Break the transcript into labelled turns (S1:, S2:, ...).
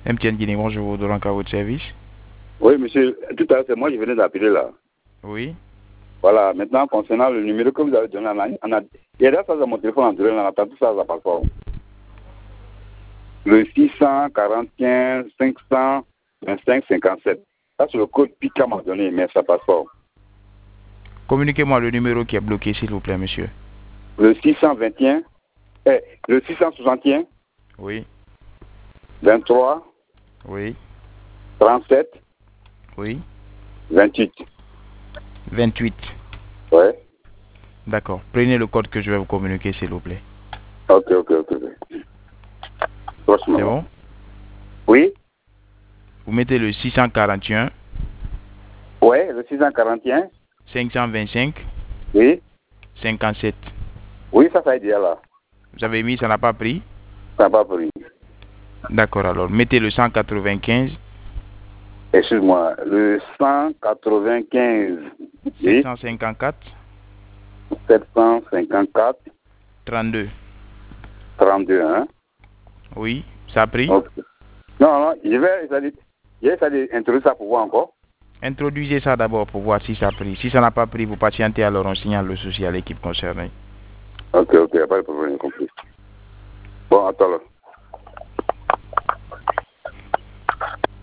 S1: MTN Guinée, bonjour, de à votre service.
S2: Oui, monsieur, tout à l'heure, c'est moi qui venais d'appeler là.
S1: Oui.
S2: Voilà, maintenant, concernant le numéro que vous avez donné, il y a ça dans mon téléphone en direct, on attend tout ça, ça passe pas. Le 645 525 57. Ça, c'est le code PICA m'a donné, mais ça passe pas.
S1: Communiquez-moi le numéro qui est bloqué, s'il vous plaît, monsieur.
S2: Le 621, le 661,
S1: Oui.
S2: 23,
S1: Oui.
S2: 37,
S1: Oui.
S2: 28.
S1: 28.
S2: Ouais.
S1: D'accord. Prenez le code que je vais vous communiquer, s'il vous plaît.
S2: Ok.
S1: C'est bon?
S2: Oui.
S1: Vous mettez le 641.
S2: Ouais, le 641.
S1: 525.
S2: Oui.
S1: 57.
S2: Oui, ça a été là.
S1: Vous avez mis, ça n'a pas pris?
S2: Ça n'a pas pris.
S1: D'accord, alors mettez le 195.
S2: Excuse-moi, le 195.
S1: 754.
S2: 754.
S1: 32.
S2: 32, hein?
S1: Oui, ça a pris?
S2: Okay. Non, je vais essayer d'introduire ça pour voir encore.
S1: Introduisez ça d'abord pour voir si ça a pris. Si ça n'a pas pris, vous patientez, alors on signale le souci à l'équipe concernée.
S2: Ok, pas de problème, compris. Bon, attends là.